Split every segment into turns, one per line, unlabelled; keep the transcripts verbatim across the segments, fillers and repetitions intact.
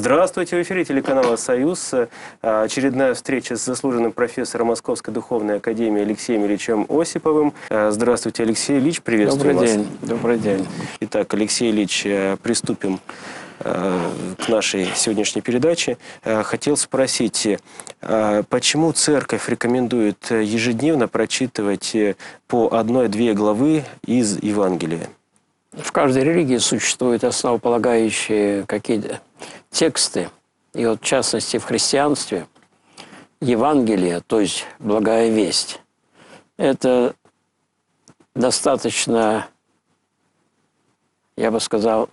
Здравствуйте, в эфире телеканала «Союз». Очередная встреча с заслуженным профессором Московской духовной академии Алексеем Ильичем Осиповым. Здравствуйте, Алексей Ильич, приветствую вас.
Добрый день. Добрый день.
Итак, Алексей Ильич, приступим к нашей сегодняшней передаче. Хотел спросить, почему Церковь рекомендует ежедневно прочитывать по одной-две главы из Евангелия?
В каждой религии существуют основополагающие какие-то тексты. И вот в частности в христианстве Евангелие, то есть благая весть, это достаточно, я бы сказал,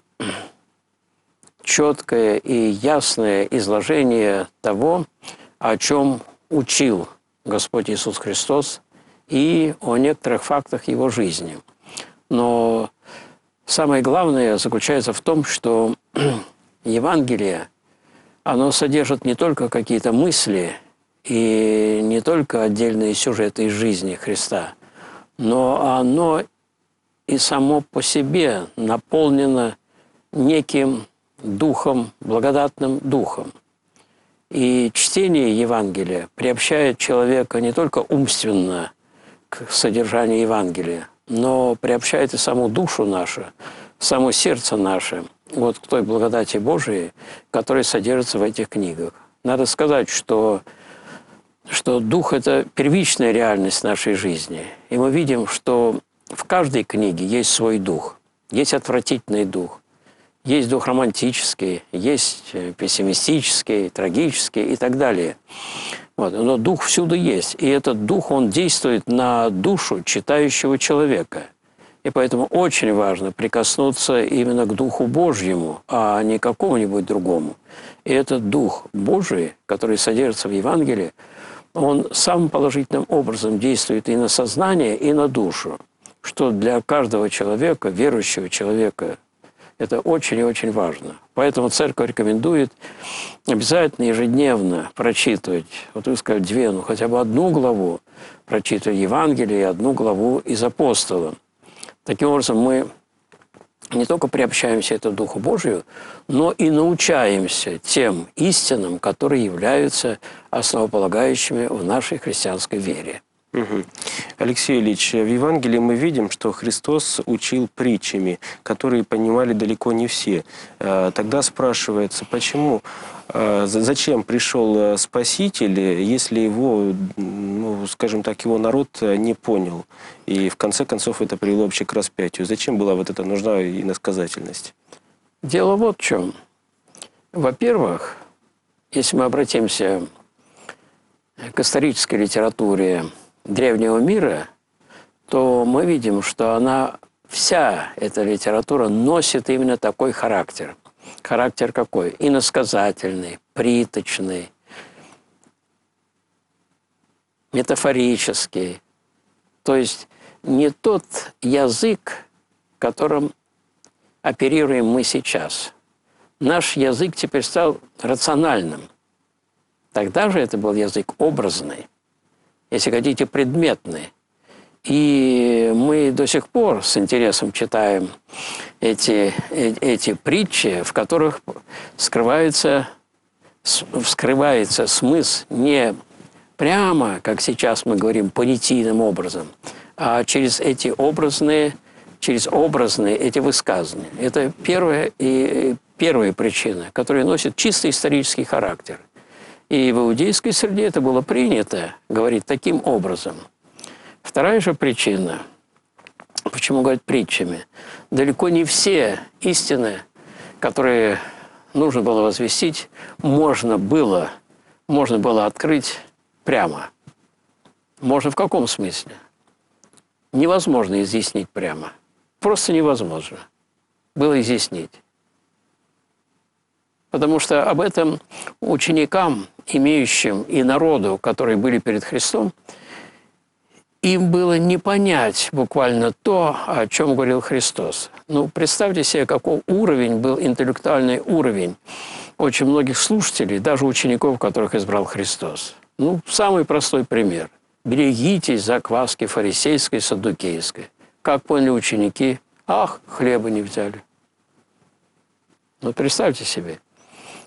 четкое и ясное изложение того, о чем учил Господь Иисус Христос и о некоторых фактах Его жизни. Но самое главное заключается в том, что Евангелие, оно содержит не только какие-то мысли и не только отдельные сюжеты из жизни Христа, но оно и само по себе наполнено неким духом, благодатным духом. И чтение Евангелия приобщает человека не только умственно к содержанию Евангелия, но приобщает и саму душу нашу, само сердце наше вот к той благодати Божией, которая содержится в этих книгах. Надо сказать, что, что Дух – это первичная реальность нашей жизни. И мы видим, что в каждой книге есть свой дух. Есть отвратительный дух, есть дух романтический, есть пессимистический, трагический и так далее. Вот. Но дух всюду есть. И этот дух, он действует на душу читающего человека. И поэтому очень важно прикоснуться именно к Духу Божьему, а не к какому-нибудь другому. И этот Дух Божий, который содержится в Евангелии, он самым положительным образом действует и на сознание, и на душу, что для каждого человека, верующего человека, это очень и очень важно. Поэтому Церковь рекомендует обязательно ежедневно прочитывать, вот вы сказали, две, ну хотя бы одну главу, прочитывать Евангелие и одну главу из Апостола. Таким образом, мы не только приобщаемся к Духу Божию, но и научаемся тем истинам, которые являются основополагающими в нашей христианской вере.
Угу. Алексей Ильич, в Евангелии мы видим, что Христос учил притчами, которые понимали далеко не все. Тогда спрашивается, почему, зачем пришел Спаситель, если его, ну, скажем так, его народ не понял? И в конце концов это привело вообще к распятию. Зачем была вот эта нужна иносказательность?
Дело вот в чем. Во-первых, если мы обратимся к исторической литературе древнего мира, то мы видим, что она, вся эта литература носит именно такой характер. Характер какой? Иносказательный, приточный, метафорический. То есть не тот язык, которым оперируем мы сейчас. Наш язык теперь стал рациональным. Тогда же это был язык образный, если хотите, предметный. И мы до сих пор с интересом читаем эти, эти притчи, в которых скрывается, вскрывается смысл не прямо, как сейчас мы говорим, понятийным образом, а через эти образные, через образные эти высказывания. Это первая, и, первая причина, которая носит чисто исторический характер. И в иудейской среде это было принято говорить таким образом. Вторая же причина, почему говорят притчами, далеко не все истины, которые нужно было возвестить, можно было, можно было открыть прямо. Можно в каком смысле? Невозможно изъяснить прямо. Просто невозможно было изъяснить. Потому что об этом ученикам, имеющим и народу, которые были перед Христом, им было не понять буквально то, о чем говорил Христос. Ну, представьте себе, какой уровень был, интеллектуальный уровень очень многих слушателей, даже учеников, которых избрал Христос. Ну, самый простой пример. Берегитесь закваски фарисейской, саддукейской. Как поняли ученики? Ах, хлеба не взяли. Вот представьте себе.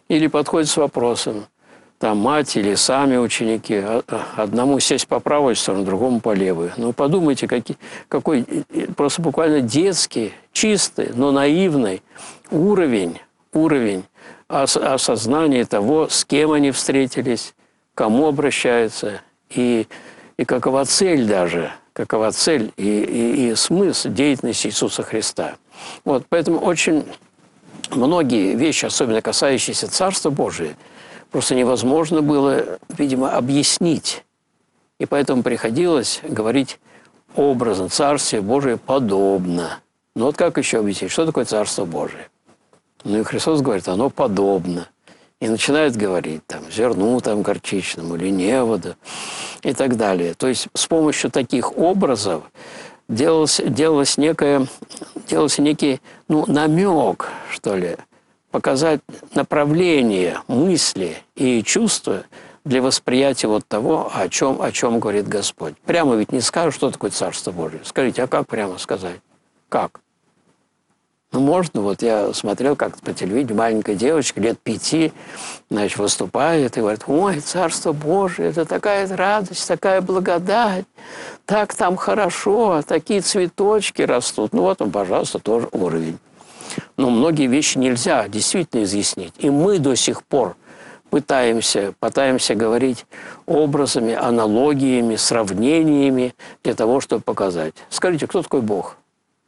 Или подходит с вопросом, там мать или сами ученики, одному сесть по правой стороне, другому по левой. Ну, подумайте, какой, какой просто буквально детский, чистый, но наивный уровень, уровень ос, осознания того, с кем они встретились, к кому обращаются, и, и какова цель даже, какова цель и, и, и смысл деятельности Иисуса Христа. Вот, поэтому очень многие вещи, особенно касающиеся Царства Божия, просто невозможно было, видимо, объяснить. И поэтому приходилось говорить образно «Царствие Божие подобно». Ну вот как еще объяснить, что такое Царство Божие? Ну и Христос говорит, оно подобно. И начинает говорить там зерну там горчичному или неводу и так далее. То есть с помощью таких образов делался, делалось некое, делался некий ну, намек, что ли, показать направление мысли и чувства для восприятия вот того, о чем, о чем говорит Господь. Прямо ведь не скажешь, что такое Царство Божие. Скажите, а как прямо сказать? Как? Ну, можно, вот я смотрел как-то по телевидению, маленькая девочка лет пяти, значит, выступает и говорит, ой, Царство Божие, это такая радость, такая благодать, так там хорошо, такие цветочки растут. Ну вот он, пожалуйста, тоже уровень. Но многие вещи нельзя действительно изъяснить. И мы до сих пор пытаемся, пытаемся говорить образами, аналогиями, сравнениями для того, чтобы показать. Скажите, кто такой Бог?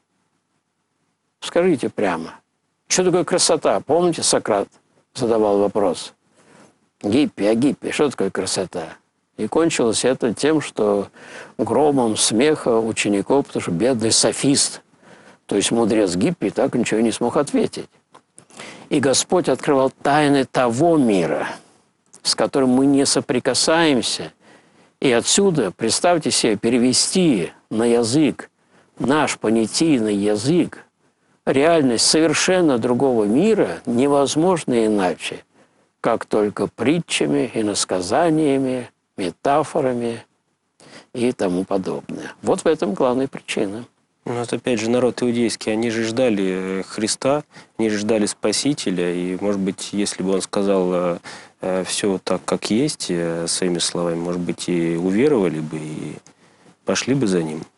Скажите прямо. Что такое красота? Помните, Сократ задавал вопрос? Гиппи, а Гиппи, что такое красота? И кончилось это тем, что громом смеха учеников, потому что бедный софист, то есть мудрец Гиппи, так ничего не смог ответить. И Господь открывал тайны того мира, с которым мы не соприкасаемся. И отсюда, представьте себе, перевести на язык, наш понятийный язык, реальность совершенно другого мира невозможно иначе, как только притчами, иносказаниями, метафорами и тому подобное. Вот в этом главная причина.
Ну, вот опять же, народ иудейский, они же ждали Христа, они же ждали Спасителя, и, может быть, если бы он сказал э, э, все так, как есть, э, своими словами, может быть, и уверовали бы, и пошли бы за ним.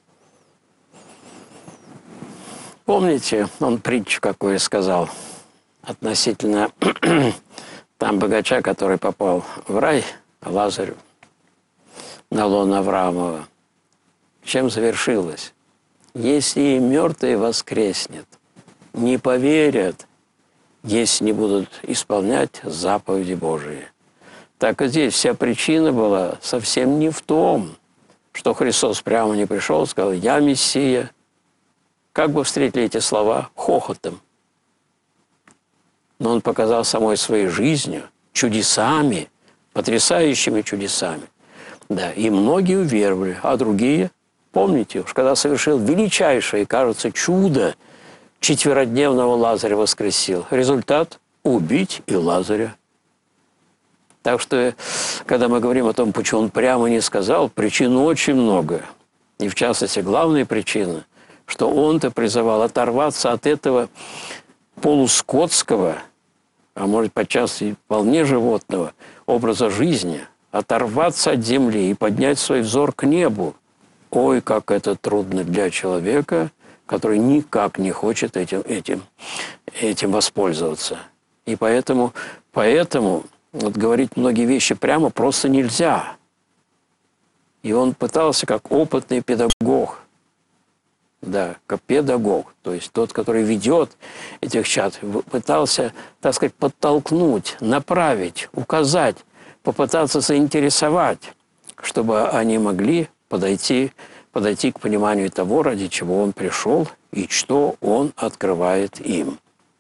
Помните, он притчу какую сказал относительно там богача, который попал в рай, Лазарю, на лоно Авраамова. Чем завершилось? Если и мертвый воскреснет, не поверят, если не будут исполнять заповеди Божии. Так и здесь вся причина была совсем не в том, что Христос прямо не пришел и сказал «Я Мессия». Как бы встретили эти слова? Хохотом. Но он показал самой своей жизнью, чудесами, потрясающими чудесами. Да, и многие уверовали, а другие, помните, уж когда совершил величайшее, кажется, чудо, четверодневного Лазаря воскресил. Результат – убить и Лазаря. Так что, когда мы говорим о том, почему он прямо не сказал, причин очень много. И в частности, главная причина – что он-то призывал оторваться от этого полускотского, а может подчас и вполне животного образа жизни, оторваться от земли и поднять свой взор к небу. Ой, как это трудно для человека, который никак не хочет этим, этим, этим воспользоваться. И поэтому, поэтому вот, говорить многие вещи прямо просто нельзя. И он пытался, как опытный педагог, да, как педагог, то есть тот, который ведет этих чад, пытался, так сказать, подтолкнуть, направить, указать, попытаться заинтересовать, чтобы они могли подойти, подойти к пониманию того, ради чего он пришел и что он открывает им.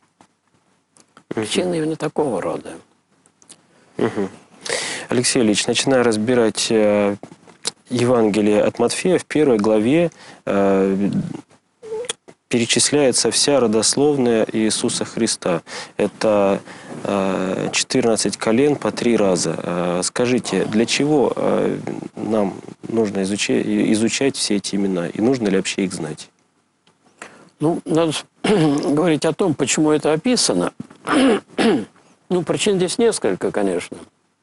Причина именно такого рода.
Угу. Алексей Ильич, начиная разбирать Евангелие от Матфея, в первой главе э, перечисляется вся родословная Иисуса Христа. Это э, четырнадцать колен по три раза. Э, скажите, для чего э, нам нужно изучать, изучать все эти имена? И нужно ли вообще их знать?
Ну, надо говорить о том, почему это описано. Ну, причин здесь несколько, конечно.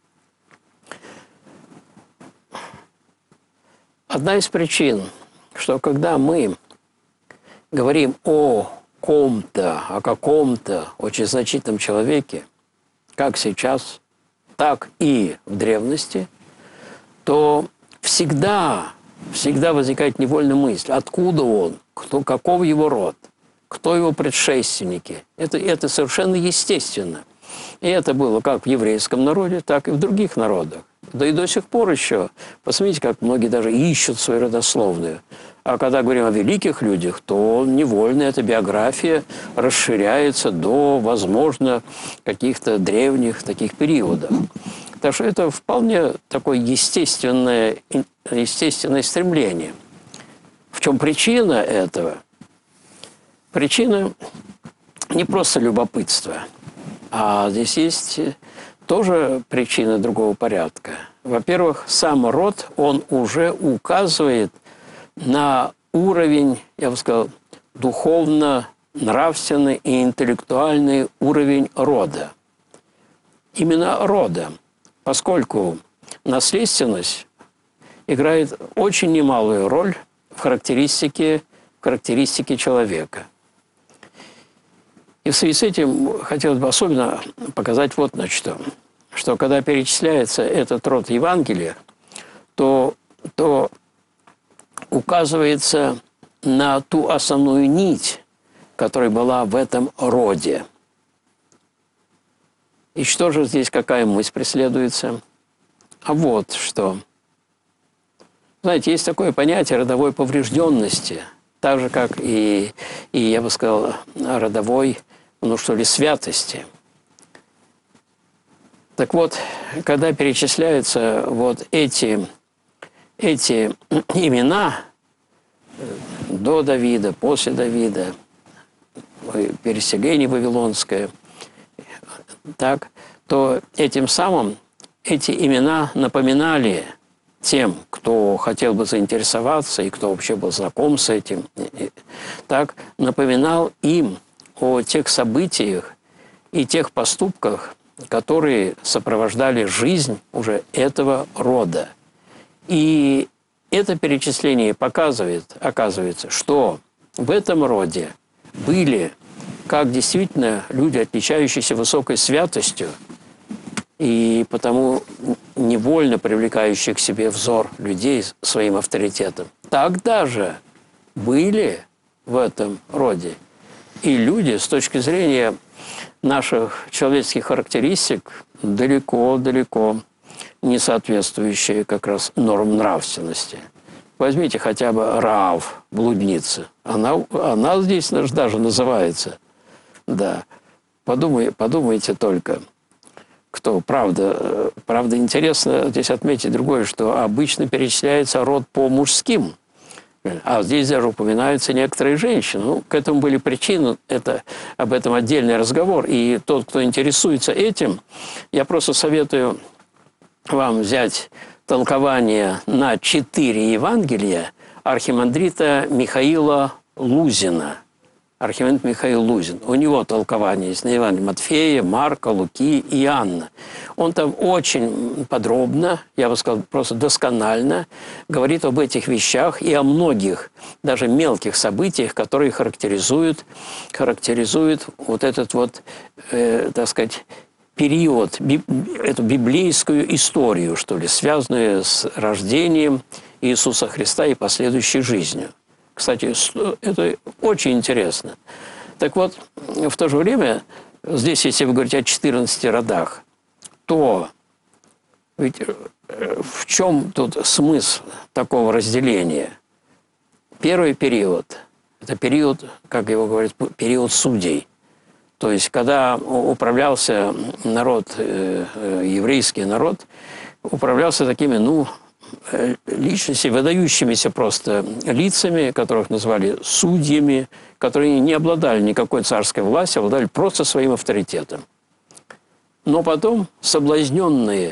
Одна из причин, что когда мы говорим о ком-то, о каком-то очень значительном человеке, как сейчас, так и в древности, то всегда, всегда возникает невольная мысль, откуда он, кто, каков его род, кто его предшественники. Это, это совершенно естественно. И это было как в еврейском народе, так и в других народах. Да и до сих пор еще. Посмотрите, как многие даже ищут свою родословную. А когда говорим о великих людях, то невольно эта биография расширяется до, возможно, каких-то древних таких периодов. Так что это вполне такое естественное, естественное стремление. В чем причина этого? Причина не просто любопытство, а здесь есть тоже причина другого порядка. Во-первых, сам род, он уже указывает на уровень, я бы сказал, духовно-нравственный и интеллектуальный уровень рода. Именно рода, поскольку наследственность играет очень немалую роль в характеристике, в характеристике человека. И в связи с этим хотелось бы особенно показать вот на что. Что когда перечисляется этот род Евангелия, то, то указывается на ту основную нить, которая была в этом роде. И что же здесь, какая мысль преследуется? А вот что. Знаете, есть такое понятие родовой поврежденности, так же, как и, и я бы сказал, родовой, ну что ли, святости. Так вот, когда перечисляются вот эти, эти имена до Давида, после Давида, переселение вавилонское, так, то этим самым эти имена напоминали тем, кто хотел бы заинтересоваться и кто вообще был знаком с этим, так, напоминал им о тех событиях и тех поступках, которые сопровождали жизнь уже этого рода. И это перечисление показывает, оказывается, что в этом роде были как действительно люди, отличающиеся высокой святостью, и потому невольно привлекающие к себе взор людей своим авторитетом. Тогда же были в этом роде и люди, с точки зрения наших человеческих характеристик, далеко-далеко не соответствующие как раз нормам нравственности. Возьмите хотя бы Раав, блудница. Она, она здесь даже называется. Да. Подумай, подумайте только, кто, правда, правда, интересно здесь отметить другое, что обычно перечисляется род по мужским, а здесь даже упоминаются некоторые женщины. Ну, к этому были причины, это, об этом отдельный разговор. И тот, кто интересуется этим, я просто советую вам взять толкование на четыре Евангелия архимандрита Михаила Лузина. Архимандрит Михаил Лузин. У него толкование есть на Евангелие Матфея, Марка, Луки и Иоанна. Он там очень подробно, я бы сказал, просто досконально говорит об этих вещах и о многих, даже мелких событиях, которые характеризуют, характеризуют вот этот вот, э, так сказать, период, би, эту библейскую историю, что ли, связанную с рождением Иисуса Христа и последующей жизнью. Кстати, это очень интересно. Так вот, в то же время, здесь, если вы говорите о четырнадцати родах, то ведь в чем тут смысл такого разделения? Первый период – это период, как его говорят, период судей. То есть, когда управлялся народ, еврейский народ, управлялся такими, ну, личности, выдающимися просто лицами, которых назвали судьями, которые не обладали никакой царской властью, обладали просто своим авторитетом. Но потом, соблазненные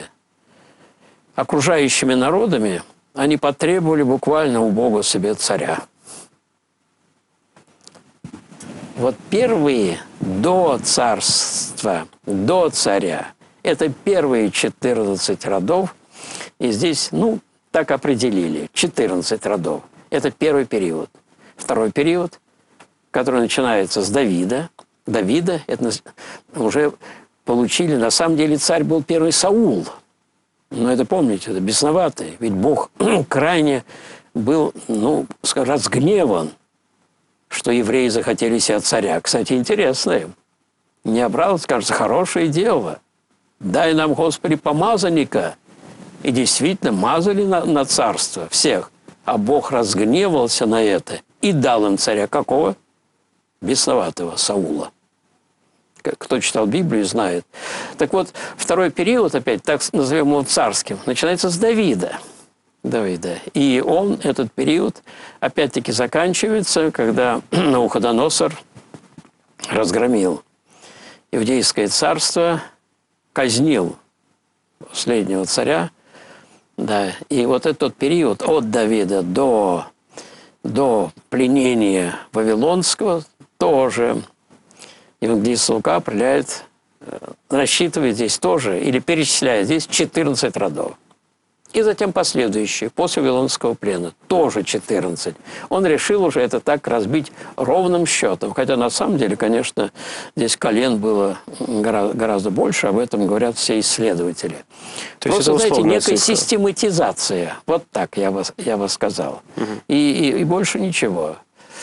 окружающими народами, они потребовали буквально у Бога себе царя. Вот первые до царства, до царя, это первые четырнадцать родов. И здесь, ну, так определили, четырнадцать родов. Это первый период. Второй период, который начинается с Давида. Давида это уже получили, на самом деле царь был первый Саул. Но это, помните, это бесноватый. Ведь Бог крайне был, ну, скажем, разгневан, что евреи захотели себе царя. Кстати, интересно им. Не обрадовался, кажется, хорошее дело. Дай нам, Господи, помазанника. И действительно мазали на, на царство всех. А Бог разгневался на это и дал им царя. Какого? Бесноватого Саула. Кто читал Библию, знает. Так вот, второй период, опять так назовем его царским, начинается с Давида. Давида. И он, этот период, опять-таки заканчивается, когда Навуходоносор разгромил Иудейское царство, казнил последнего царя. Да. И вот этот период от Давида до, до пленения Вавилонского тоже евангелист Лука определяет, рассчитывает здесь тоже, или перечисляет здесь четырнадцать родов. И затем последующие, после Вавилонского плена, тоже четырнадцать. Он решил уже это так разбить ровным счетом. Хотя на самом деле, конечно, здесь колен было гораздо, гораздо больше, об этом говорят все исследователи. То Просто, есть это, знаете, некая цифра. Систематизация. Вот так я бы, я бы сказал. Угу. И, и, и больше ничего.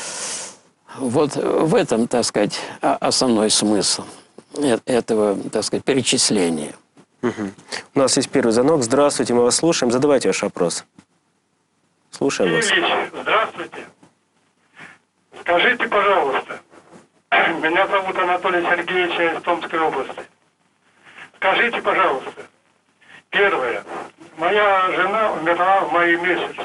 Вот в этом, так сказать, основной смысл этого, так сказать, перечисления.
Угу. У нас есть первый звонок. Здравствуйте, мы вас слушаем. Задавайте ваш вопрос. Слушаем вас.
Ильич, здравствуйте. Скажите, пожалуйста, меня зовут Анатолий Сергеевич, я из Томской области. Скажите, пожалуйста, первое. Моя жена умерла в мае месяце.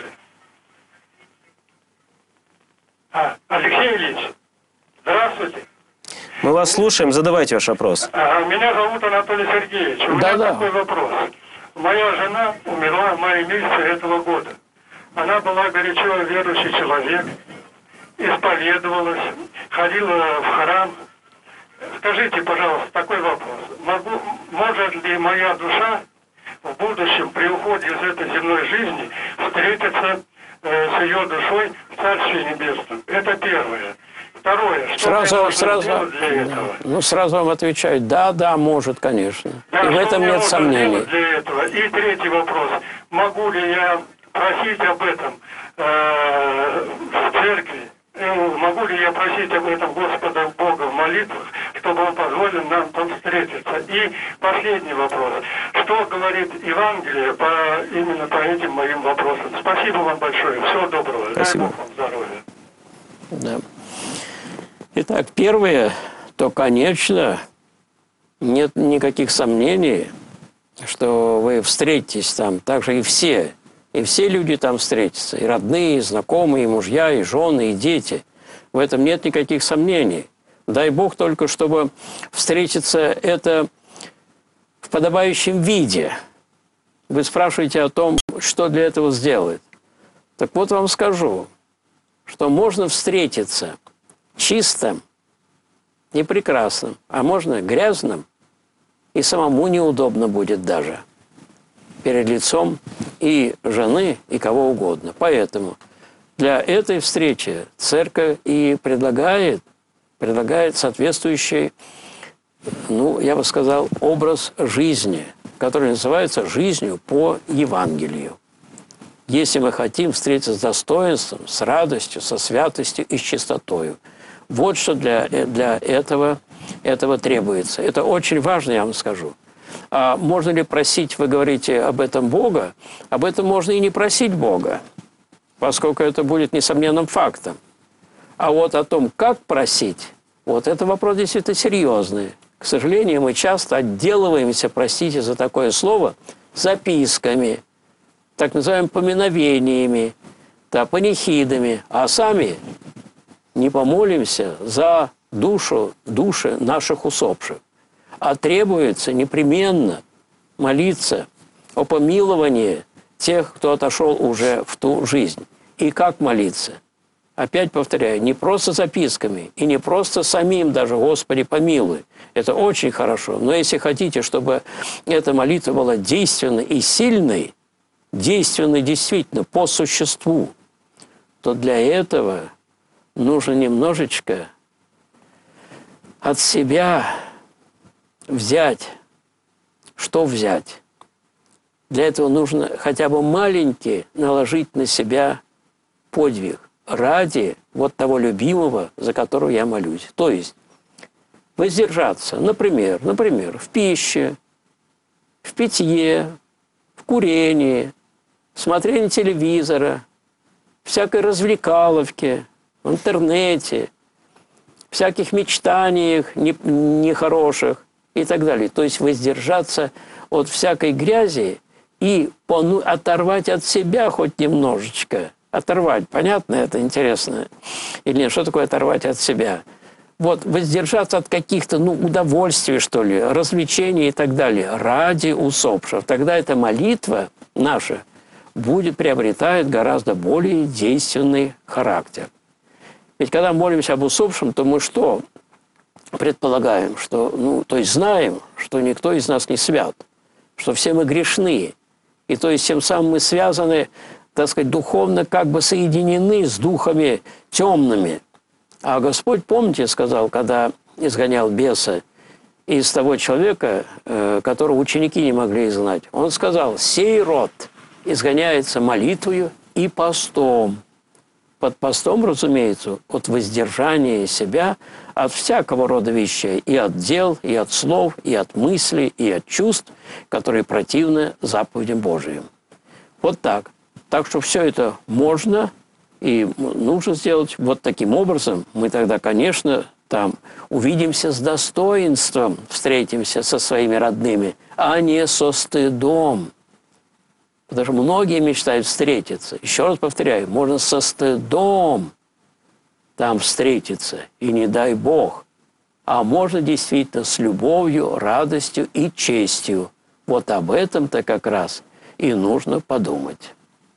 А, Алексей Ильич, здравствуйте.
Мы вас слушаем, задавайте ваш вопрос.
А, меня зовут Анатолий Сергеевич. У меня
да,
такой
да.
вопрос. Моя жена умерла в мае месяце этого года. Она была горячо верующий человек, исповедовалась, ходила в храм. Скажите, пожалуйста, такой вопрос. Могу, может ли моя душа в будущем при уходе из этой земной жизни встретиться э, с ее душой в Царстве Небесном? Это первое. Второе. Что
сразу, сразу,
для этого?
Ну, сразу вам отвечаю. Да, да, может, конечно.
Да,
и в этом нет сомнений.
Для этого? И третий вопрос. Могу ли я просить об этом э, в церкви? Могу ли я просить об этом Господа Бога в молитвах, чтобы Он позволил нам там встретиться? И последний вопрос. Что говорит Евангелие по, именно по этим моим вопросам? Спасибо вам большое. Всего доброго.
Спасибо.
Дай Бог вам здоровья.
Да. Итак, первое, то, конечно, нет никаких сомнений, что вы встретитесь там, так же и все. И все люди там встретятся, и родные, и знакомые, и мужья, и жены, и дети. В этом нет никаких сомнений. Дай Бог только, чтобы встретиться это в подобающем виде. Вы спрашиваете о том, что для этого сделать. Так вот вам скажу, что можно встретиться чистым и прекрасным, а можно грязным, и самому неудобно будет даже перед лицом и жены, и кого угодно. Поэтому для этой встречи церковь и предлагает, предлагает соответствующий, ну, я бы сказал, образ жизни, который называется жизнью по Евангелию. Если мы хотим встретиться с достоинством, с радостью, со святостью и с чистотою. Вот что для, для этого, этого требуется. Это очень важно, я вам скажу. А можно ли просить, вы говорите об этом Бога? Об этом можно и не просить Бога, поскольку это будет несомненным фактом. А вот о том, как просить, вот это вопрос действительно серьезный. К сожалению, мы часто отделываемся, простите за такое слово, записками, так называемыми поминовениями, да, панихидами, а сами не помолимся за душу, души наших усопших. А требуется непременно молиться о помиловании тех, кто отошел уже в ту жизнь. И как молиться? опять повторяю, не просто записками и не просто самим даже «Господи, помилуй». Это очень хорошо. Но если хотите, чтобы эта молитва была действенной и сильной, действенной действительно по существу, то для этого нужно немножечко от себя взять. Что взять? Для этого нужно хотя бы маленький наложить на себя подвиг ради вот того любимого, за которого я молюсь. То есть воздержаться, например, например, в пище, в питье, в курении, смотрении телевизора, всякой развлекаловке, в интернете, всяких мечтаниях нехороших и так далее. То есть воздержаться от всякой грязи и оторвать от себя хоть немножечко. Оторвать, понятно, это интересно? Или нет, что такое оторвать от себя? Вот, воздержаться от каких-то, ну, удовольствий, что ли, развлечений и так далее, ради усопших. Тогда эта молитва наша будет, приобретает гораздо более действенный характер. Ведь когда молимся об усопшем, то мы что предполагаем? Что, ну, то есть знаем, что никто из нас не свят, что все мы грешны. И то есть тем самым мы связаны, так сказать, духовно как бы соединены с духами темными. А Господь, помните, сказал, когда изгонял беса из того человека, которого ученики не могли изгнать, Он сказал: «Сей род изгоняется молитвою и постом». Под постом, разумеется, от воздержания себя от всякого рода вещей, и от дел, и от слов, и от мыслей, и от чувств, которые противны заповедям Божиим. Вот так. Так что все это можно и нужно сделать вот таким образом. Мы тогда, конечно, там увидимся с достоинством, встретимся со своими родными, а не со стыдом. Потому что многие мечтают встретиться. Еще раз повторяю, можно со стыдом там встретиться, и не дай Бог. А можно действительно с любовью, радостью и честью. Вот об этом-то как раз и нужно подумать.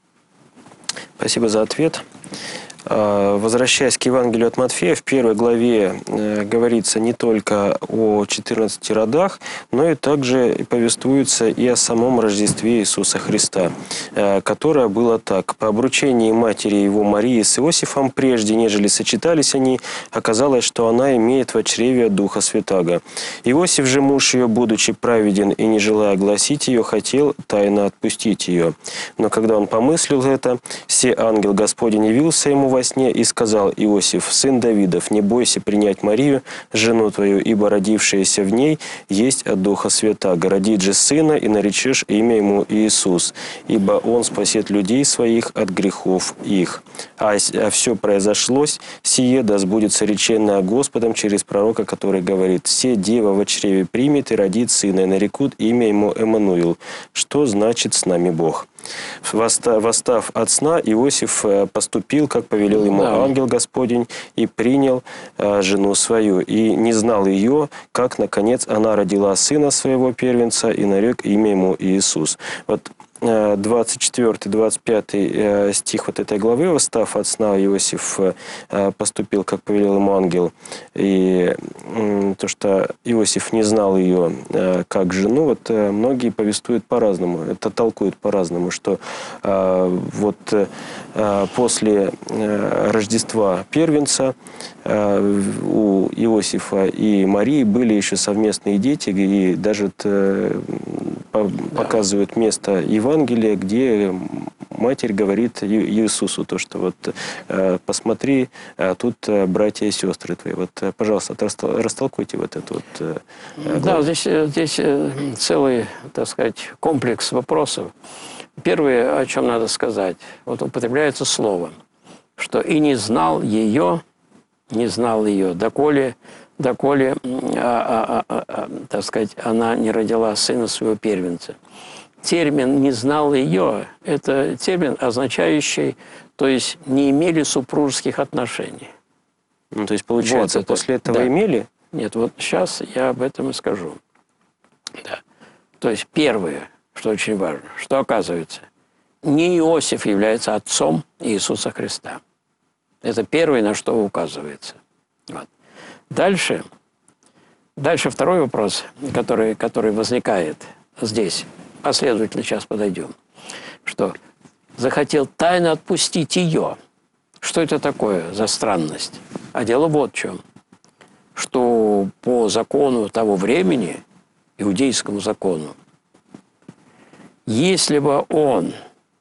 Спасибо за ответ. Возвращаясь к Евангелию от Матфея, в первой главе говорится не только о четырнадцати родах, но и также повествуется и о самом Рождестве Иисуса Христа, которое было так. По обручении матери его Марии с Иосифом, прежде нежели сочетались они, оказалось, что она имеет в чреве Духа Святаго. Иосиф же, муж ее, будучи праведен и не желая гласить ее, хотел тайно отпустить ее. Но когда он помыслил это, се ангел Господень явился ему во сне и сказал: «Иосиф, сын Давидов, не бойся принять Марию, жену твою, ибо родившаяся в ней есть от Духа Святаго. Родит же сына, и наречешь имя ему Иисус, ибо он спасет людей своих от грехов их. А, а все произошло сие, да сбудется реченное Господом через пророка, который говорит: «Се дева во чреве примет и родит сына, и нарекут имя ему Эммануил», что значит «с нами Бог». Восстав от сна, Иосиф поступил, как повелел ему ангел Господень, и принял жену свою, и не знал ее, как, наконец, она родила сына своего первенца, и нарек имя ему Иисус. Вот двадцать четвёртый — двадцать пятый стих вот этой главы: «Восстав от сна, Иосиф поступил, как повелел ему ангел». И то, что Иосиф не знал ее как жену, вот многие повествуют по-разному, это толкуют по-разному, что вот после Рождества первенца у Иосифа и Марии были еще совместные дети, и даже показывают место Евангелия, где матерь говорит Иисусу то, что вот посмотри, тут братья и сестры твои. Вот, пожалуйста, растолкуйте вот это вот.
Да, здесь, здесь целый, так сказать, комплекс вопросов. Первое, о чем надо сказать, вот употребляется слово, что и не знал ее, не знал ее, доколе, доколе а, а, а, а, так сказать, она не родила сына своего первенца. Термин «не знал ее» – это термин, означающий, то есть не имели супружеских отношений.
Ну, то есть, получается, вот это, после этого да. имели?
Нет, вот сейчас я об этом и скажу. Да. То есть, первое, что очень важно, что оказывается, не Иосиф является отцом Иисуса Христа. Это первое, на что указывается. Вот. Дальше, дальше второй вопрос, который, который возникает здесь. Последовательно сейчас подойдем. Что захотел тайно отпустить ее. Что это такое за странность? А дело вот в чем. Что по закону того времени, иудейскому закону, если бы он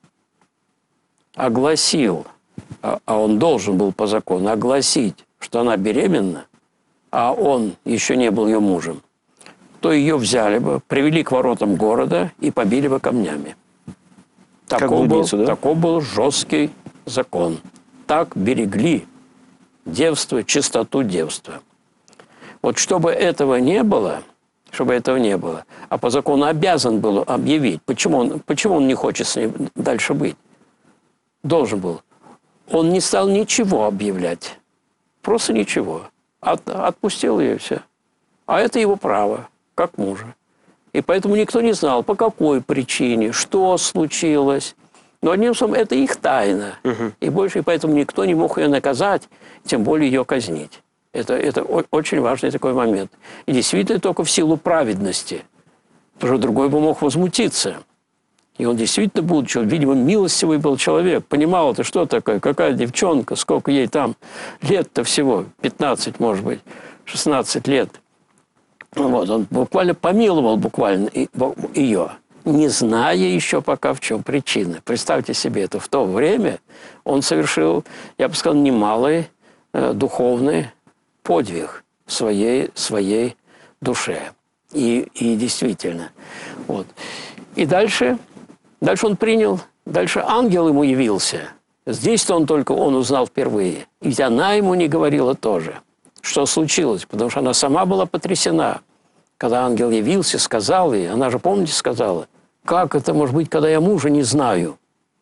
огласил, а он должен был по закону огласить, что она беременна, а он еще не был ее мужем, то ее взяли бы, привели к воротам города и побили бы камнями. Таков был, да? Таков был жесткий закон. Так берегли девство, чистоту девства. Вот чтобы этого не было, чтобы этого не было, а по закону обязан был объявить, почему он, почему он не хочет с ней дальше быть, должен был. Он не стал ничего объявлять, просто ничего. От, отпустил ее, все. А это его право, как мужа. И поэтому никто не знал, по какой причине, что случилось. Но одним словом, это их тайна. Угу. И больше, и поэтому никто не мог ее наказать, тем более ее казнить. Это, это очень важный такой момент. И действительно только в силу праведности. Потому что другой бы мог возмутиться. И он действительно, будучи, видимо, милостивый был человек, понимал, это что такое, какая девчонка, сколько ей там лет-то всего, пятнадцать, может быть, шестнадцать лет. Вот, он буквально помиловал буквально ее, не зная еще пока в чем причина. Представьте себе это, в то время он совершил, я бы сказал, немалый э, духовный подвиг в своей, своей душе. И, и действительно. Вот. И дальше, дальше он принял, дальше ангел ему явился. Здесь-то он только он узнал впервые. И ведь она ему не говорила тоже, что случилось, потому что она сама была потрясена. Когда ангел явился, сказал ей, она же, помните, сказала, как это может быть, когда я мужа не знаю?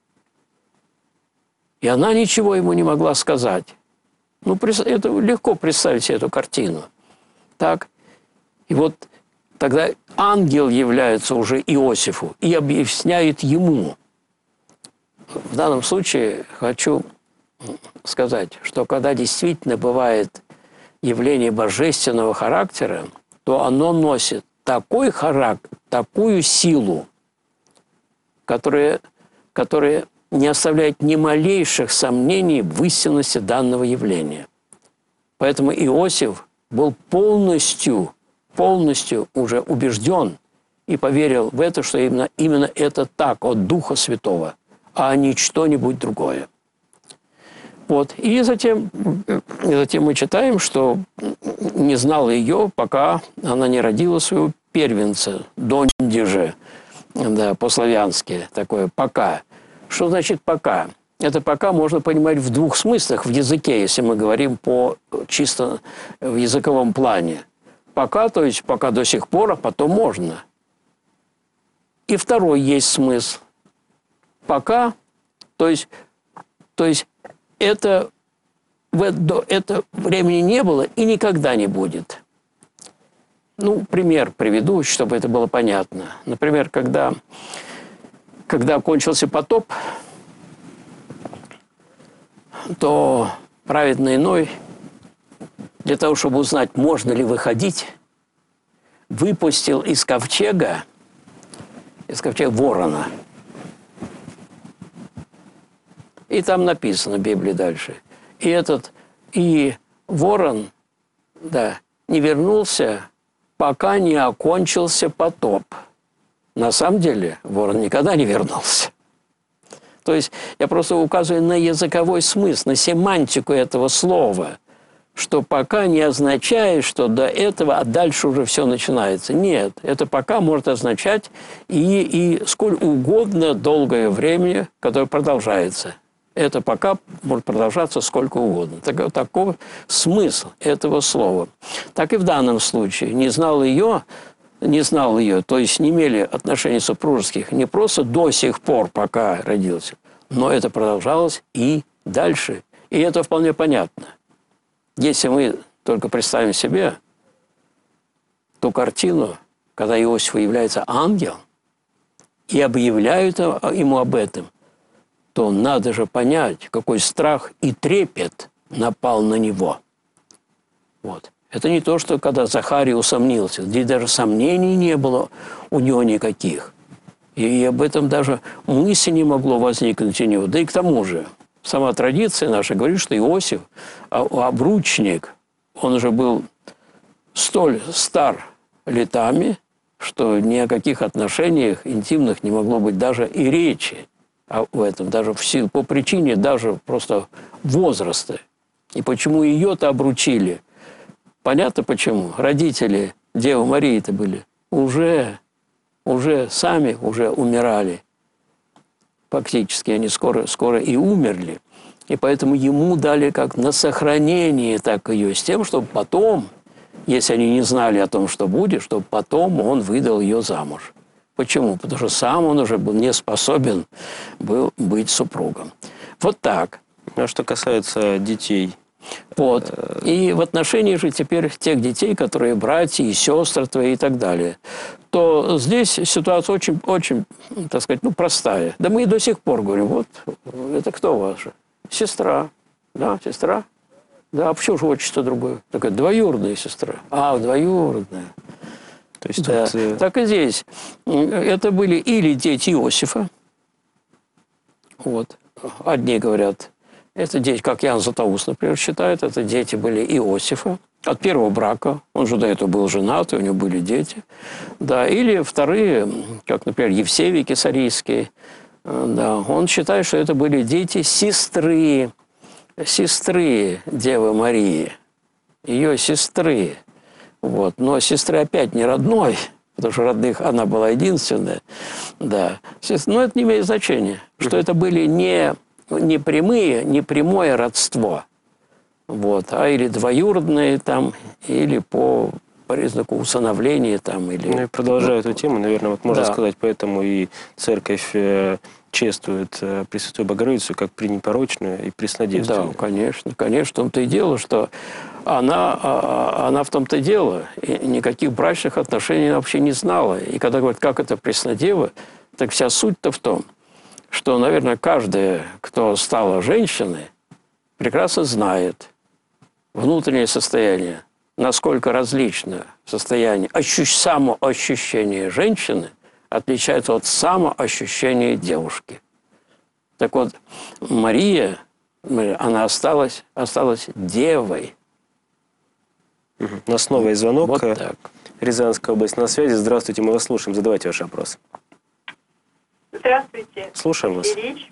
И она ничего ему не могла сказать. Ну, это легко представить себе эту картину. Так. И вот тогда ангел является уже Иосифу и объясняет ему. В данном случае хочу сказать, что когда действительно бывает явление божественного характера, то оно носит такой характер, такую силу, которая, которая не оставляет ни малейших сомнений в истинности данного явления. Поэтому Иосиф был полностью, полностью уже убежден и поверил в это, что именно, именно это так, от Духа Святого, а не что-нибудь другое. Вот. И затем, и затем мы читаем, что не знал ее, пока она не родила своего первенца, донди же, да, по-славянски такое «пока». Что значит «пока»? Это «пока» можно понимать в двух смыслах в языке, если мы говорим по чисто в языковом плане. «Пока», то есть «пока до сих пор», а потом можно. И второй есть смысл. «Пока», то есть, то есть это, до этого времени не было и никогда не будет. Ну, пример приведу, чтобы это было понятно. Например, когда, когда кончился потоп, то праведный Ной, для того, чтобы узнать, можно ли выходить, выпустил из ковчега, из ковчега ворона. И там написано в Библии дальше. И этот, и ворон, да, не вернулся, пока не окончился потоп. На самом деле ворон никогда не вернулся. То есть я просто указываю на языковой смысл, на семантику этого слова, что пока не означает, что до этого, а дальше уже все начинается. Нет, это пока может означать и, и сколь угодно долгое время, которое продолжается. Это пока может продолжаться сколько угодно. Так, такой смысл этого слова. Так и в данном случае. Не знал ее, не знал ее, то есть не имели отношений супружеских не просто до сих пор, пока родился, но это продолжалось и дальше. И это вполне понятно. Если мы только представим себе ту картину, когда Иосифу является ангел и объявляют ему об этом, то надо же понять, какой страх и трепет напал на него. Вот. Это не то, что когда Захарий усомнился, здесь даже сомнений не было у него никаких. И об этом даже мысли не могло возникнуть у него. Да и к тому же, сама традиция наша говорит, что Иосиф, обручник, он уже был столь стар летами, что ни о каких отношениях интимных не могло быть даже и речи в этом, даже в силу, по причине даже просто возраста. И почему ее-то обручили? Понятно почему. Родители Девы Марии-то были уже, уже сами уже умирали. Фактически они скоро, скоро и умерли. И поэтому ему дали как на сохранение так ее, с тем, чтобы потом, если они не знали о том, что будет, чтобы потом он выдал ее замуж. Почему? Потому что сам он уже был не способен был быть супругом. Вот так.
А что касается детей?
Вот. И в отношении же теперь тех детей, которые братья и сестры твои и так далее, то здесь ситуация очень, очень, так сказать, ну, простая. Да мы и до сих пор говорим, вот, это кто ваша? Сестра. Да, сестра. Да, а почему же отчество другое? Такая двоюродная сестра. А, двоюродная.
То есть
да.
тут...
Так и здесь. Это были или дети Иосифа. Вот. Одни говорят, это дети, как Иоанн Златоуст, например, считает, это дети были Иосифа. От первого брака. Он же до этого был женат, и у него были дети. Да. Или вторые, как, например, Евсевий Кесарийский. Да. Он считает, что это были дети сестры, сестры Девы Марии. Ее сестры. Вот. Но сестры опять не родной, потому что родных она была единственная. Да. Но это не имеет значения, что это были не, не прямые, не прямое родство, вот, а или двоюродные там, или по признаку усыновления там. Или...
Ну и продолжая эту тему, наверное, вот можно
да.
сказать, поэтому и церковь чествует Пресвятую Богородицу как пренепорочную и преснодевственную.
Да, конечно, конечно, в том-то и дело, что она, она в том-то и дело, и никаких брачных отношений она вообще не знала. И когда говорят, как это преснодева, так вся суть-то в том, что, наверное, каждая, кто стала женщиной, прекрасно знает внутреннее состояние, насколько различно состояние, ощущ, самоощущение женщины отличается от самоощущения девушки. Так вот, Мария, она осталась, осталась девой.
Угу. У нас новый звонок.
Вот так.
Рязанская область на связи. Здравствуйте, мы вас слушаем. Задавайте ваш вопрос.
Здравствуйте.
Слушаем вас.
Ильич.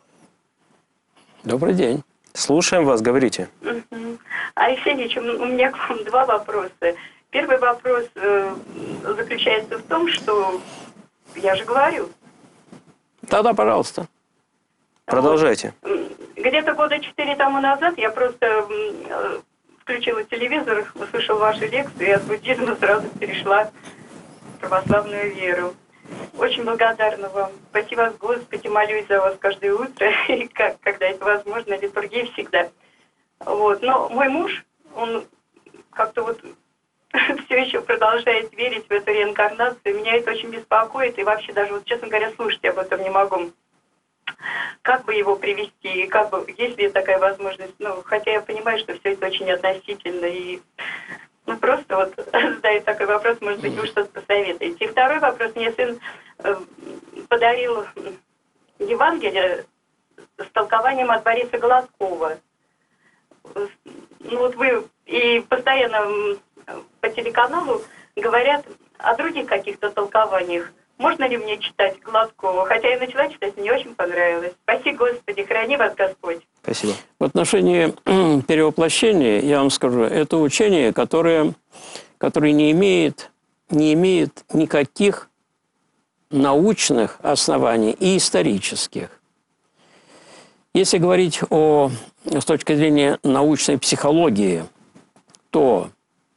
Добрый день.
Слушаем вас, говорите.
Угу. Алексей Ильич, у меня к вам два вопроса. Первый вопрос э, заключается в том, что я же говорю.
Тогда, пожалуйста.
Продолжайте.
Вот. Где-то года четыре тому назад я просто э, включила телевизор, услышала ваши лекции, и от буддизма сразу перешла в православную веру. Очень благодарна вам. Спасибо вас, Господи, молюсь за вас каждое утро, и как, когда это возможно, литургия всегда. Вот. Но мой муж, он как-то вот все еще продолжает верить в эту реинкарнацию. Меня это очень беспокоит, и вообще даже, вот, честно говоря, слушать об этом не могу. Как бы его привести, как бы, есть ли такая возможность? Ну, хотя я понимаю, что все это очень относительно, и ну, просто вот задаю такой вопрос, может быть, вы что-то посоветуете. И второй вопрос. Мне сын э, подарил Евангелие с толкованием от Бориса Голоскова. Ну, вот вы и постоянно по телеканалу говорят о других каких-то толкованиях. Можно ли мне читать Гладкова? Хотя я начала читать, мне очень понравилось. Спаси, Господи, храни вас Господь.
Спасибо.
В отношении перевоплощения, я вам скажу, это учение, которое, которое не имеет, не имеет никаких научных оснований и исторических. Если говорить о, с точки зрения научной психологии, то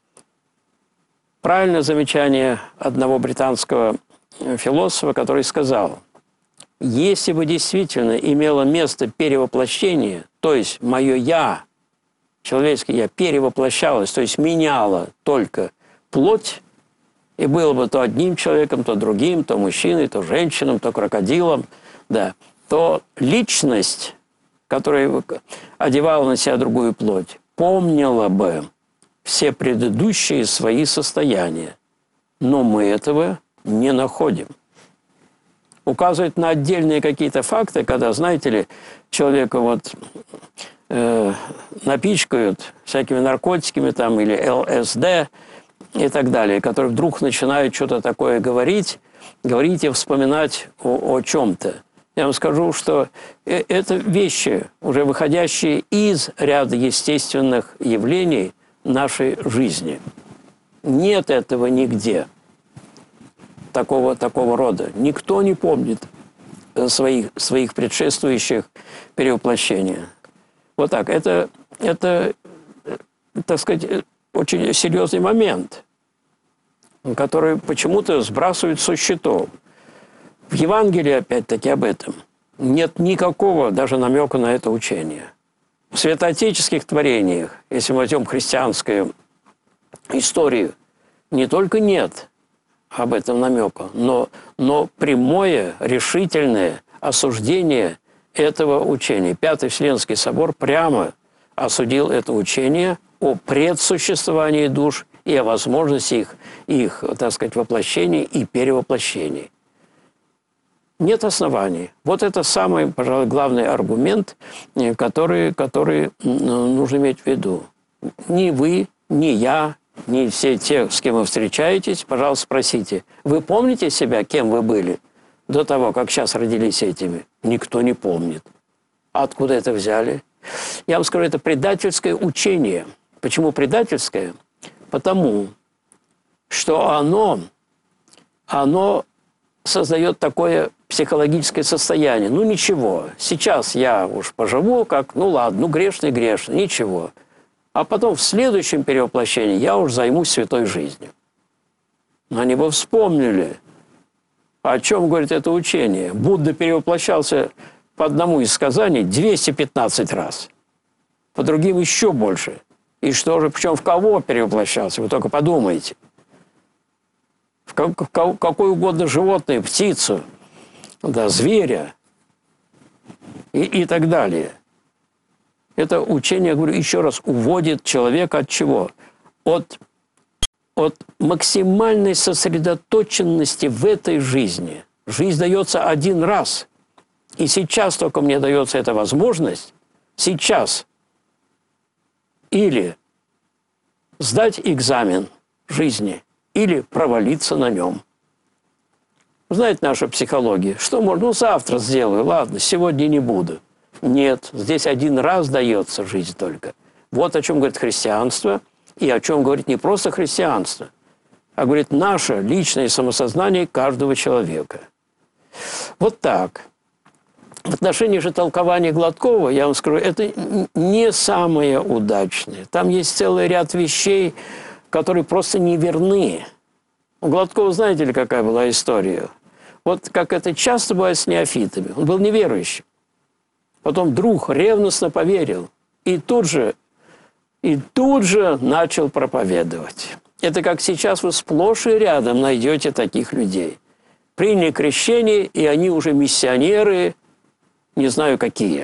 правильное замечание одного британского философа, который сказал, если бы действительно имело место перевоплощение, то есть мое «я», человеческое «я» перевоплощалось, то есть меняло только плоть, и было бы то одним человеком, то другим, то мужчиной, то женщиной, то крокодилом, да, то личность, которая одевала на себя другую плоть, помнила бы все предыдущие свои состояния. Но мы этого не находим. Указывает на отдельные какие-то факты, когда, знаете ли, человека вот э, напичкают всякими наркотиками там, или эл эс дэ и так далее, которые вдруг начинают что-то такое говорить, говорить и вспоминать о, о чем-то. Я вам скажу, что это вещи, уже выходящие из ряда естественных явлений нашей жизни. Нет этого нигде. Такого, такого рода. Никто не помнит своих, своих предшествующих перевоплощений. Вот так. Это, это, так сказать, очень серьезный момент, который почему-то сбрасывают со счетов. В Евангелии, опять-таки, об этом нет никакого даже намека на это учение. В святоотеческих творениях, если мы возьмем христианскую историю, не только нет об этом намека, но, но прямое, решительное осуждение этого учения. Пятый Вселенский собор прямо осудил это учение о предсуществовании душ и о возможности их, их, так сказать, воплощения и перевоплощения. Нет оснований. Вот это самый, пожалуй, главный аргумент, который, который нужно иметь в виду. Ни вы, ни я, ни все те, с кем вы встречаетесь, пожалуйста, спросите, вы помните себя, кем вы были до того, как сейчас родились этими? Никто не помнит. Откуда это взяли? Я вам скажу, это предательское учение. Почему предательское? Потому что оно, оно создает такое психологическое состояние. Ну, ничего, сейчас я уж поживу, как, ну, ладно, ну, грешный, грешный, ничего. А потом в следующем перевоплощении я уж займусь святой жизнью. Но они бы вспомнили, о чем говорит это учение. Будда перевоплощался по одному из сказаний двести пятнадцать раз, по другим еще больше. И что же, причем в кого перевоплощался, вы только подумайте. В какое угодно животное, птицу, да, зверя и, и так далее. Это учение, я говорю, еще раз, уводит человека от чего? От, от максимальной сосредоточенности в этой жизни. Жизнь дается один раз. И сейчас только мне дается эта возможность, сейчас, или сдать экзамен жизни, или провалиться на нем. Знаете нашу психологию? Что можно? Ну, завтра сделаю, ладно, сегодня не буду. Нет, здесь один раз дается жизнь только. Вот о чем говорит христианство, и о чем говорит не просто христианство, а говорит наше личное самосознание каждого человека. Вот так. В отношении же толкования Гладкова, я вам скажу, это не самое удачное. Там есть целый ряд вещей, которые просто неверны. У Гладкова, знаете ли, какая была история? Вот как это часто бывает с неофитами. Он был неверующим. Потом вдруг ревностно поверил. И тут же, и тут же начал проповедовать. Это как сейчас вы сплошь и рядом найдете таких людей. Приняли крещение, и они уже миссионеры, не знаю какие.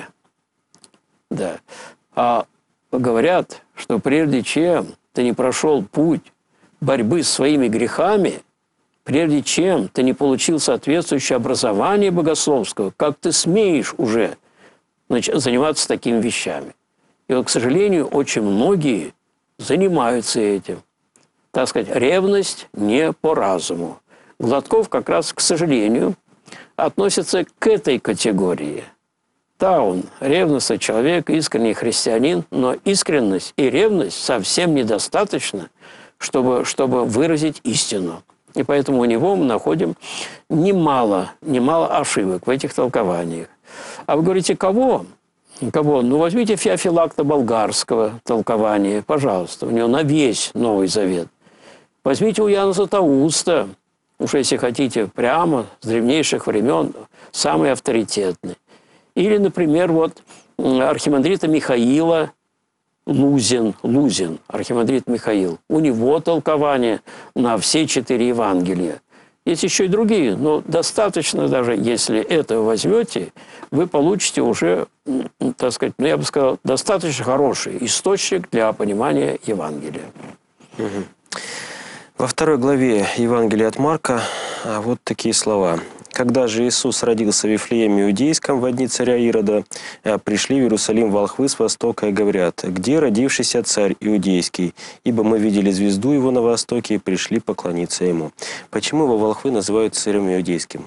Да. А говорят, что прежде чем ты не прошел путь борьбы с своими грехами, прежде чем ты не получил соответствующее образование богословского, как ты смеешь уже заниматься такими вещами. И вот, к сожалению, очень многие занимаются этим. Так сказать, ревность не по разуму. Гладков как раз, к сожалению, относится к этой категории. Да, он ревностный человек, искренний христианин, но искренность и ревность совсем недостаточно, чтобы, чтобы выразить истину. И поэтому у него мы находим немало, немало ошибок в этих толкованиях. А вы говорите, кого? Кого? Ну, возьмите Феофилакта Болгарского толкования, пожалуйста. У него на весь Новый Завет. Возьмите у Иоанна Златоуста, уж если хотите, прямо с древнейших времен, самый авторитетный. Или, например, вот архимандрита Михаила Лузин, Лузин, архимандрит Михаил. У него толкование на все четыре Евангелия. Есть еще и другие, но достаточно даже, если это возьмете, вы получите уже, так сказать, ну, я бы сказал, достаточно хороший источник для понимания Евангелия.
Угу. Во второй главе Евангелия от Марка вот такие слова. «Когда же Иисус родился в Вифлееме Иудейском во дни царя Ирода, пришли в Иерусалим волхвы с востока и говорят, где родившийся царь Иудейский? Ибо мы видели звезду его на востоке и пришли поклониться ему». Почему его волхвы называют царем Иудейским?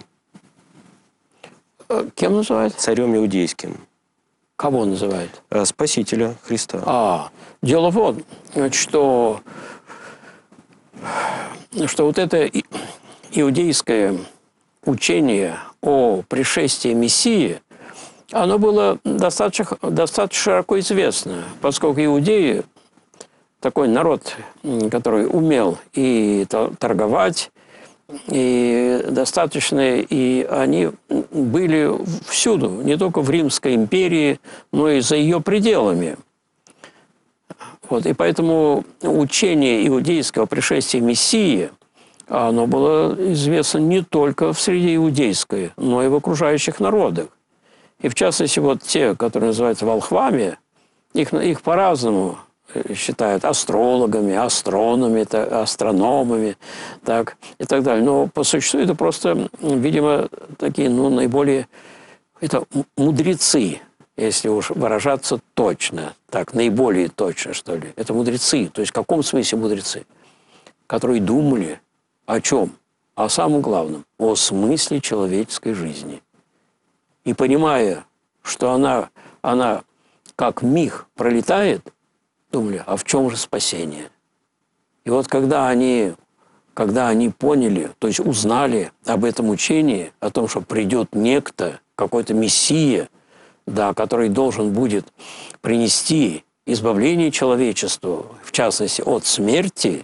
Кем называют?
Царем Иудейским.
Кого называют?
Спасителя Христа.
А, дело вот, что, что вот это иудейское учение о пришествии Мессии, оно было достаточно, достаточно широко известно, поскольку иудеи, такой народ, который умел и торговать, и достаточно, и они были всюду, не только в Римской империи, но и за ее пределами. Вот, и поэтому учение иудейского пришествия Мессии, оно было известно не только в среде иудейской, но и в окружающих народах. И в частности, вот те, которые называются волхвами, их, их по-разному считают астрологами, астрономами, астрономами, так, и так далее. Но по существу это просто, видимо, такие, ну, наиболее, это мудрецы, если уж выражаться точно, так, наиболее точно, что ли. Это мудрецы, то есть в каком смысле мудрецы? Которые думали о чем? О самом главном, о смысле человеческой жизни. И понимая, что она, она как миг пролетает, думали, а в чем же спасение? И вот когда они, когда они поняли, то есть узнали об этом учении, о том, что придет некто, какой-то Мессия, да, который должен будет принести избавление человечеству, в частности, от смерти,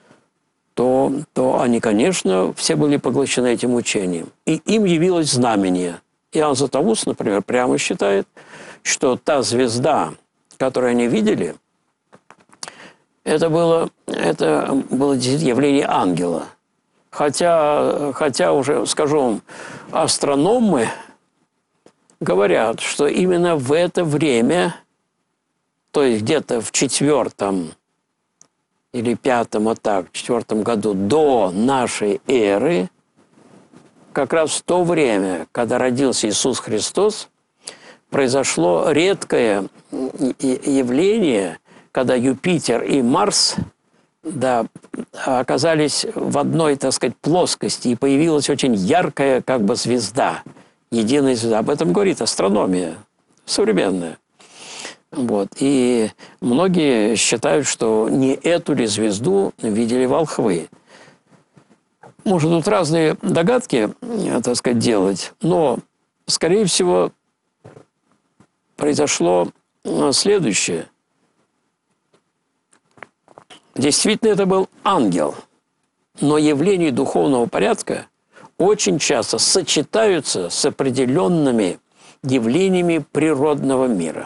то, то они, конечно, все были поглощены этим учением. И им явилось знамение. Иоанн Златоуст, например, прямо считает, что та звезда, которую они видели, это было, это было явление ангела. Хотя, хотя уже, скажу вам, астрономы говорят, что именно в это время, то есть где-то в четвертом или пятом, вот так, в четвертом году до нашей эры, как раз в то время, когда родился Иисус Христос, произошло редкое явление, когда Юпитер и Марс, да, оказались в одной, так сказать, плоскости, и появилась очень яркая как бы звезда, единая звезда. Об этом говорит астрономия современная. Вот. И многие считают, что не эту ли звезду видели волхвы. Можно тут разные догадки, так сказать, делать, но, скорее всего, произошло следующее. Действительно, это был ангел, но явления духовного порядка очень часто сочетаются с определенными явлениями природного мира.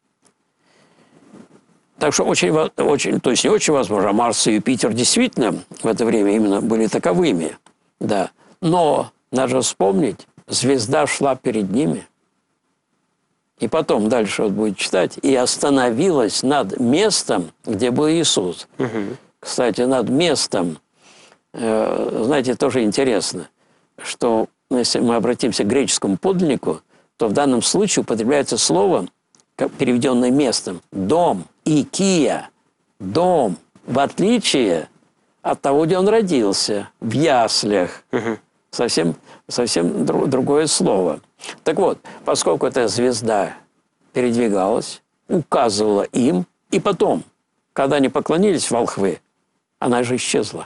Так что очень, очень, то есть не очень возможно, а Марс и Юпитер действительно в это время именно были таковыми, да. Но надо вспомнить, звезда шла перед ними, и потом дальше вот будет читать, и остановилась над местом, где был Иисус. Угу. Кстати, над местом, э, знаете, тоже интересно, что если мы обратимся к греческому подлиннику, то в данном случае употребляется слово, как переведенное местом, дом, икия, дом, в отличие от того, где он родился, в яслях. Угу. Совсем, совсем другое слово. Так вот, поскольку эта звезда передвигалась, указывала им, и потом, когда они поклонились волхвы, она же исчезла.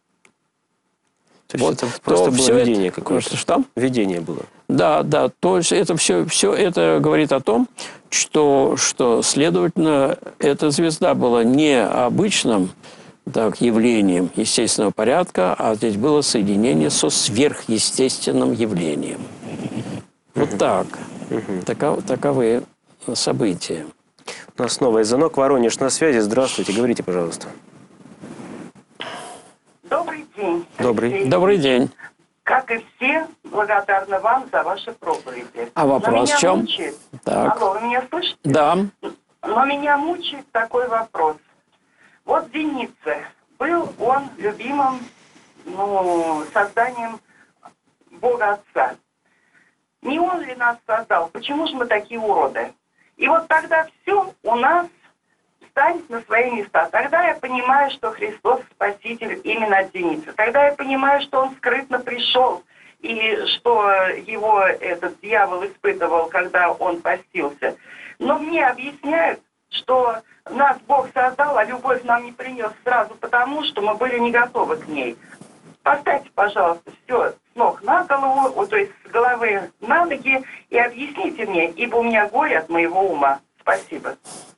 То есть вот, это просто было видение
это,
какое-то?
Что?
Видение было.
Да, да. То есть это все, все это говорит о том, что, что, следовательно, эта звезда была не обычным так, явлением естественного порядка, а здесь было соединение со сверхъестественным явлением. Вот так. Угу. Таков, таковы события.
У нас новый звонок. Воронеж на связи. Здравствуйте. Говорите, пожалуйста.
Добрый день.
Добрый.
Добрый день.
как и все, благодарна вам за ваши проповеди.
А вопрос в чем?
Мучает...
Так.
Алло, вы меня слышите?
Да.
Но меня мучает такой вопрос. Вот Деница, был он любимым, ну, созданием Бога Отца. Не он ли нас создал? Почему же мы такие уроды? И вот тогда все у нас станет на свои места. Тогда я понимаю, что Христос Спаситель именно от Деницы. Тогда я понимаю, что он скрытно пришел, и что его этот дьявол испытывал, когда он постился. Но мне объясняют, что нас Бог создал, а любовь нам не принес сразу потому, что мы были не готовы к ней. Поставьте, пожалуйста, все с ног на голову, вот, то есть с головы на ноги, и объясните мне, ибо у меня горе от моего ума. Спасибо.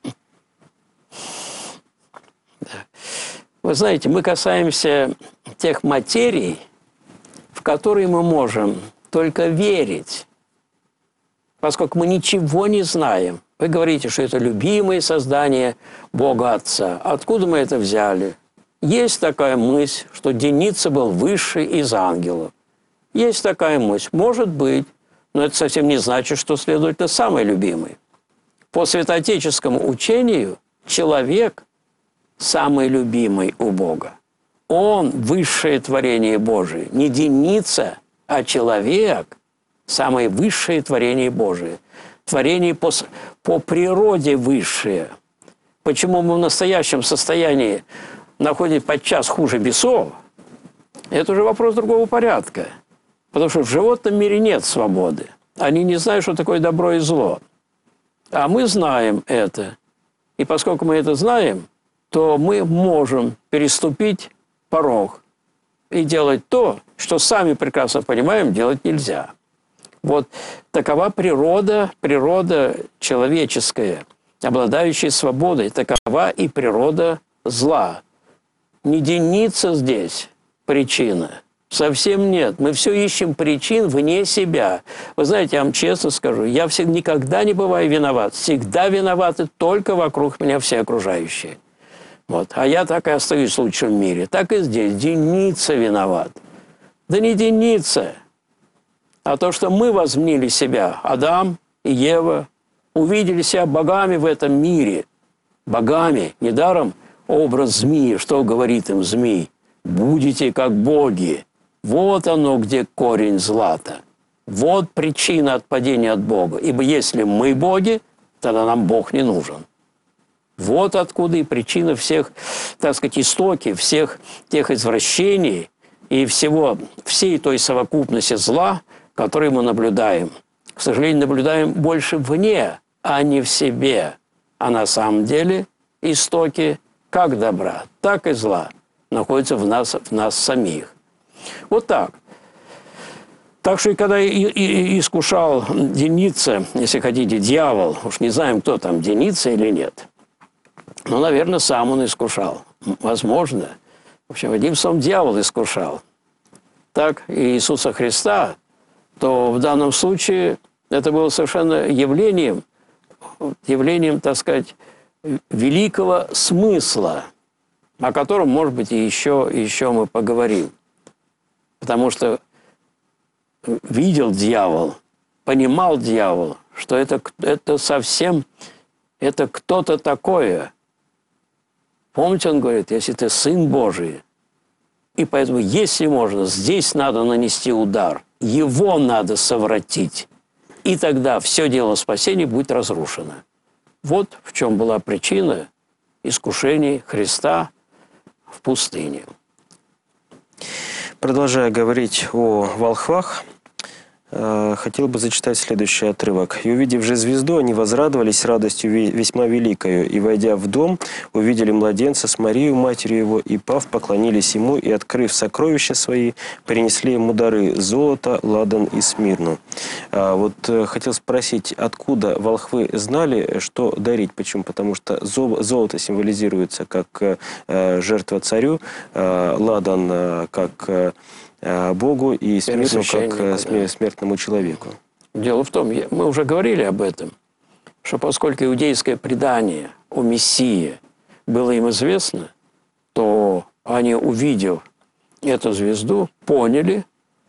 Вы знаете, мы касаемся тех материй, в которые мы можем только верить, поскольку мы ничего не знаем. Вы говорите, что это любимое создание Бога Отца. Откуда мы это взяли? Есть такая мысль, что Деница был высший из ангелов. Есть такая мысль. Может быть, но это совсем не значит, что, следовательно, самый любимый. По святоотеческому учению человек самый любимый у Бога. Он высшее творение Божие. Не Деница, а человек самое высшее творение Божие. Творение по, по природе высшее. Почему мы в настоящем состоянии находимся подчас хуже бесов, это уже вопрос другого порядка. Потому что в животном мире нет свободы. Они не знают, что такое добро и зло. А мы знаем это. И поскольку мы это знаем, то мы можем переступить порог и делать то, что сами прекрасно понимаем, делать нельзя. Вот такова природа, природа человеческая, обладающая свободой, такова и природа зла. Не Деница здесь причина. Совсем нет. Мы все ищем причин вне себя. Вы знаете, я вам честно скажу, я всегда, никогда не бываю виноват. Всегда виноваты только вокруг меня все окружающие. Вот. А я так и остаюсь в лучшем мире. Так и здесь. Деница виноват. Да не Деница, а то, что мы возмнили себя, Адам и Ева, увидели себя богами в этом мире. Богами. Недаром образ змеи. Что говорит им змей? Будете как боги. Вот оно, где корень зла-то. Вот причина отпадения от Бога. Ибо если мы боги, тогда нам Бог не нужен. Вот откуда и причина всех, так сказать, истоки, всех тех извращений и всего, всей той совокупности зла, которую мы наблюдаем. К сожалению, наблюдаем больше вне, а не в себе. А на самом деле истоки как добра, так и зла находятся в нас, в нас самих. Вот так. Так что и когда и, и, и искушал Деница, если хотите, дьявол, уж не знаем, кто там, Деница или нет, но, наверное, сам он искушал. Возможно. В общем, одним словом, дьявол искушал. Так и Иисуса Христа, то в данном случае это было совершенно явлением, явлением, так сказать, великого смысла, о котором, может быть, и еще, еще мы поговорим. Потому что видел дьявол, понимал дьявол, что это, это совсем, это кто-то такое. Помните, он говорит, если ты Сын Божий, и поэтому, если можно, здесь надо нанести удар, его надо совратить, и тогда все дело спасения будет разрушено. Вот в чем была причина искушений Христа в пустыне.
Продолжая говорить о волхвах, хотел бы зачитать следующий отрывок. «И увидев же звезду, они возрадовались радостью весьма великою, и, войдя в дом, увидели младенца с Марией, матерью его, и, пав, поклонились ему, и, открыв сокровища свои, принесли ему дары золото, ладан и смирну». А вот хотел спросить, откуда волхвы знали, что дарить? Почему? Потому что золото символизируется как жертва царю, ладан как Богу и смертну как да. смертному человеку.
Дело в том, мы уже говорили об этом, что поскольку иудейское предание о Мессии было им известно, то они, увидев эту звезду, поняли,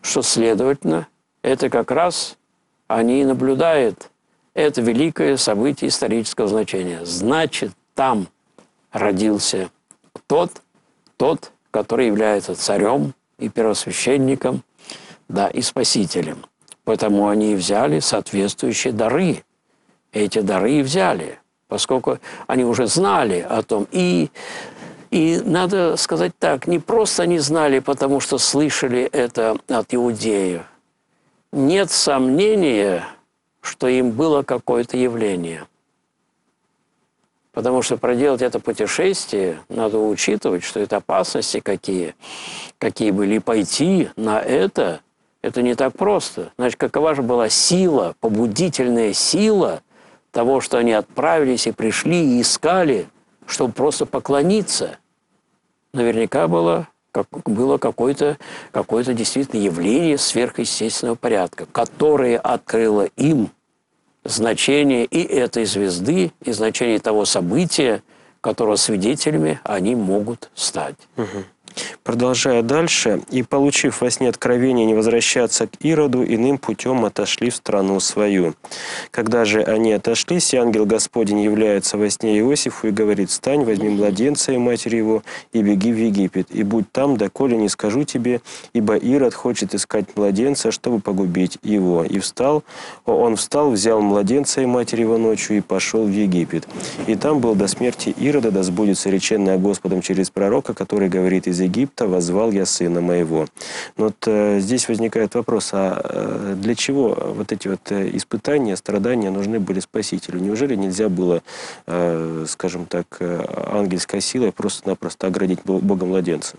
что, следовательно, это как раз они наблюдают это великое событие исторического значения. Значит, там родился тот, тот, который является царем и первосвященником, да, и спасителем. Поэтому они взяли соответствующие дары. Эти дары и взяли, поскольку они уже знали о том. И, и надо сказать так, не просто они знали, потому что слышали это от иудеев. Нет сомнения, что им было какое-то явление. Потому что проделать это путешествие, надо учитывать, что это опасности какие, какие были. И пойти на это, это не так просто. Значит, какова же была сила, побудительная сила того, что они отправились и пришли, и искали, чтобы просто поклониться. Наверняка было, как, было какое-то, какое-то действительно явление сверхъестественного порядка, которое открыло им значение и этой звезды, и значение того события, которого свидетелями они могут стать.
Угу. Продолжая дальше, «И, получив во сне откровение не возвращаться к Ироду, иным путем отошли в страну свою. Когда же они отошлись, ангел Господень является во сне Иосифу и говорит: встань, возьми младенца и матерь его, и беги в Египет, и будь там, доколе не скажу тебе, ибо Ирод хочет искать младенца, чтобы погубить его. И встал, он встал, взял младенца и матерь его ночью, и пошел в Египет. И там был до смерти Ирода, да сбудется реченное Господом через пророка, который говорит: из Египта возвал я сына моего». Но вот э, здесь возникает вопрос, а э, для чего вот эти вот э, испытания, страдания нужны были Спасителю? Неужели нельзя было, э, скажем так, э, ангельской силой просто-напросто оградить Бога младенца?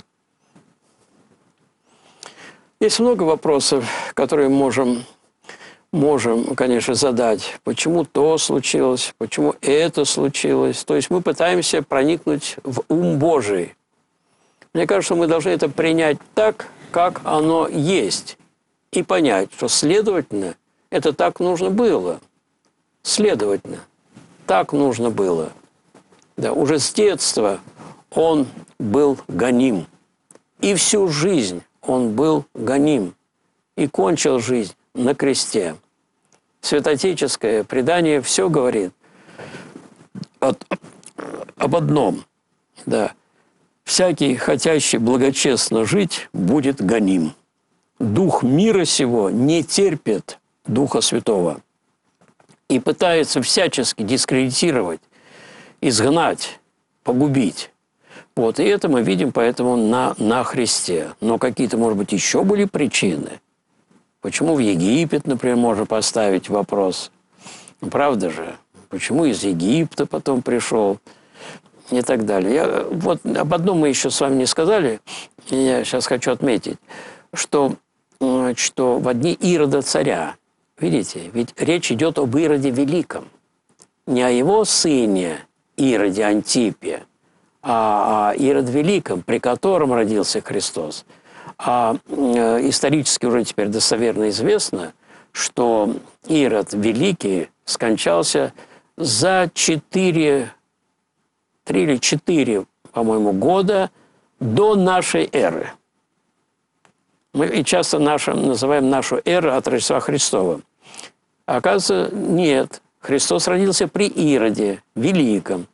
Есть много вопросов, которые можем, можем, конечно, задать. Почему то случилось, почему это случилось? То есть мы пытаемся проникнуть в ум Божий. Мне кажется, мы должны это принять так, как оно есть, и понять, что, следовательно, это так нужно было. Следовательно, так нужно было. Да, уже с детства он был гоним. И всю жизнь он был гоним. И кончил жизнь на кресте. Святоотеческое предание все говорит от, об одном. Да. «Всякий, хотящий благочестно жить, будет гоним. Дух мира сего не терпит Духа Святого и пытается всячески дискредитировать, изгнать, погубить». Вот, и это мы видим поэтому на, на Христе. Но какие-то, может быть, еще были причины. Почему в Египет, например, можно поставить вопрос? Правда же? Почему из Египта потом пришел? И так далее. Я, вот об одном мы еще с вами не сказали, я сейчас хочу отметить, что, что в дни Ирода царя, видите, ведь речь идет об Ироде Великом, не о его сыне Ироде Антипе, а о Ироде Великом, при котором родился Христос. А исторически уже теперь достоверно известно, что Ирод Великий скончался за четыре Три или четыре, по-моему, года до нашей эры. Мы и часто нашу, называем нашу эру от Рождества Христова. А оказывается, нет. Христос родился при Ироде Великом.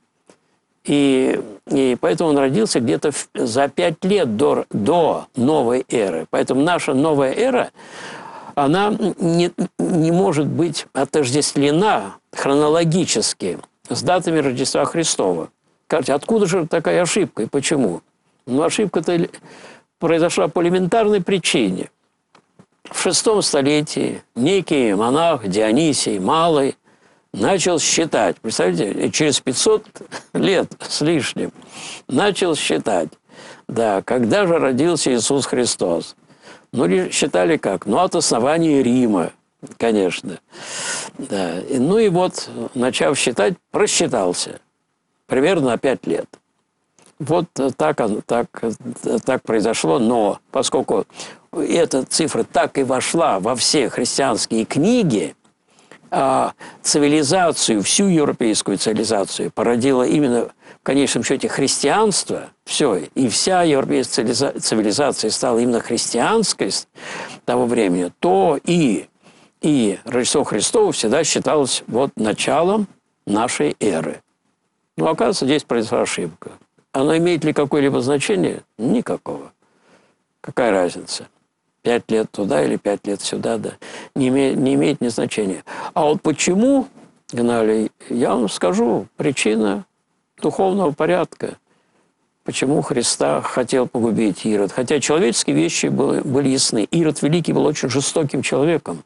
И, и поэтому он родился где-то за пять лет до, до новой эры. Поэтому наша новая эра, она не, не может быть отождествлена хронологически с датами Рождества Христова. Скажите, откуда же такая ошибка и почему? Ну, ошибка-то произошла по элементарной причине. В шестом столетии некий монах Дионисий Малый начал считать, представляете, через пятьсот лет с лишним, начал считать, да, когда же родился Иисус Христос. Ну, считали как? Ну, от основания Рима, конечно. Да. Ну и вот, начав считать, просчитался. Примерно на пять лет. Вот так, так, так произошло. Но поскольку эта цифра так и вошла во все христианские книги, а цивилизацию, всю европейскую цивилизацию породила именно в конечном счете христианство, все, и вся европейская цивилизация стала именно христианской с того времени, то и, и Рождество Христово всегда считалось вот началом нашей эры. Но, оказывается, здесь произошла ошибка. Оно имеет ли какое-либо значение? Никакого. Какая разница? Пять лет туда или пять лет сюда, да. Не имеет, не имеет ни значения. А вот почему гнали, я вам скажу, причина духовного порядка. Почему Христа хотел погубить Ирод? Хотя человеческие вещи были, были ясны. Ирод Великий был очень жестоким человеком.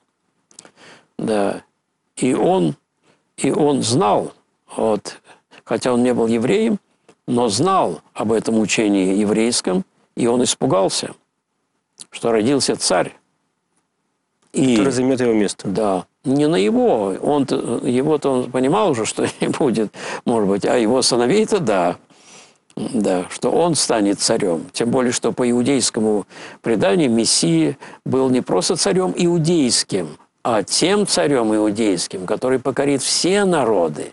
Да. И он, и он знал, вот, хотя он не был евреем, но знал об этом учении еврейском, и он испугался, что родился царь. И,
который займет его место.
Да. Не на его. Он его-то он понимал уже, что не будет, может быть, а его сыновей-то да. Да, что он станет царем. Тем более, что по иудейскому преданию Мессия был не просто царем иудейским, а тем царем иудейским, который покорит все народы.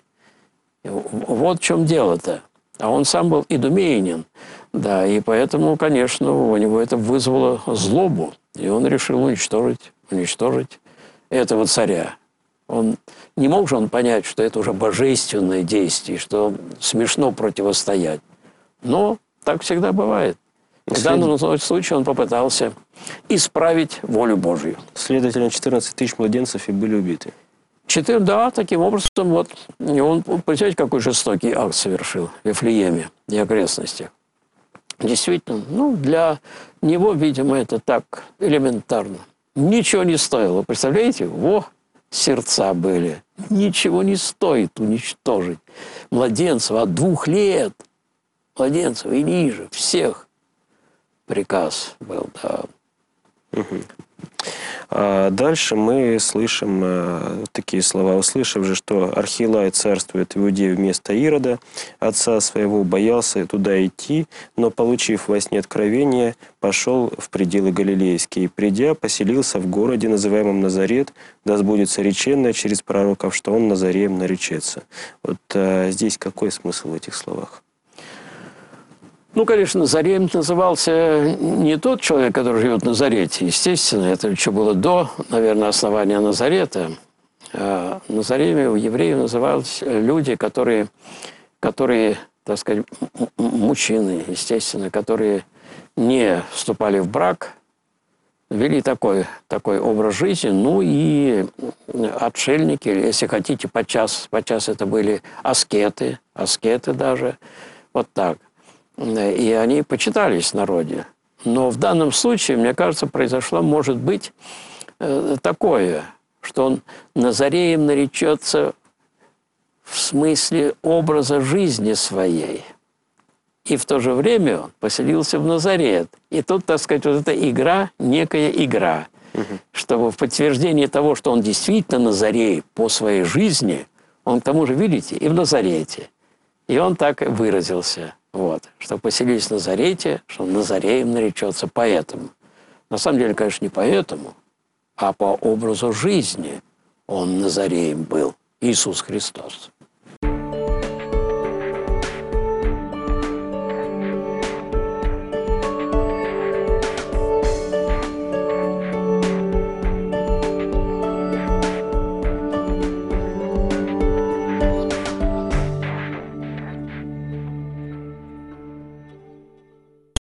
Вот в чем дело-то. А он сам был идумеянин. Да, и поэтому, конечно, у него это вызвало злобу. И он решил уничтожить, уничтожить этого царя. Он, не мог же он понять, что это уже божественное действие, что смешно противостоять. Но так всегда бывает. В данном случае он попытался исправить волю Божью.
Следовательно, четырнадцать тысяч младенцев и были убиты.
Четыре, да, таким образом, вот, он, представляете, какой жестокий акт совершил в Вифлееме и окрестностях. Действительно, ну, для него, видимо, это так элементарно. Ничего не стоило. Представляете? Во, сердца были. Ничего не стоит уничтожить. Младенцев от двух лет. Младенцев и ниже. Всех. Приказ был, да.
Угу. А дальше мы слышим э, такие слова. Услышав же, что Архилай царствует в Иудее вместо Ирода, отца своего, боялся туда идти, но, получив во сне откровение, пошел в пределы Галилейские. И, придя, поселился в городе, называемом Назарет, да сбудется реченное через пророков, что он Назареем наречется. Вот э, здесь какой смысл в этих словах?
Ну, конечно, Назареем назывался не тот человек, который живет в Назарете. Естественно, это еще было до, наверное, основания Назарета. А Назареями у евреев назывались люди, которые, которые, так сказать, мужчины, естественно, которые не вступали в брак, вели такой, такой образ жизни. Ну и отшельники, если хотите, подчас, подчас это были аскеты, аскеты даже, вот так. И они почитались в народе. Но в данном случае, мне кажется, произошло, может быть, такое, что он Назареем наречется в смысле образа жизни своей. И в то же время он поселился в Назарет. И тут, так сказать, вот эта игра, некая игра, угу. Чтобы в подтверждение того, что он действительно Назарей по своей жизни, он к тому же, видите, и в Назарете. И он так выразился. Вот, что поселились в Назарете, что Назареем наречется поэтому. На самом деле, конечно, не поэтому, а по образу жизни он Назареем был, Иисус Христос.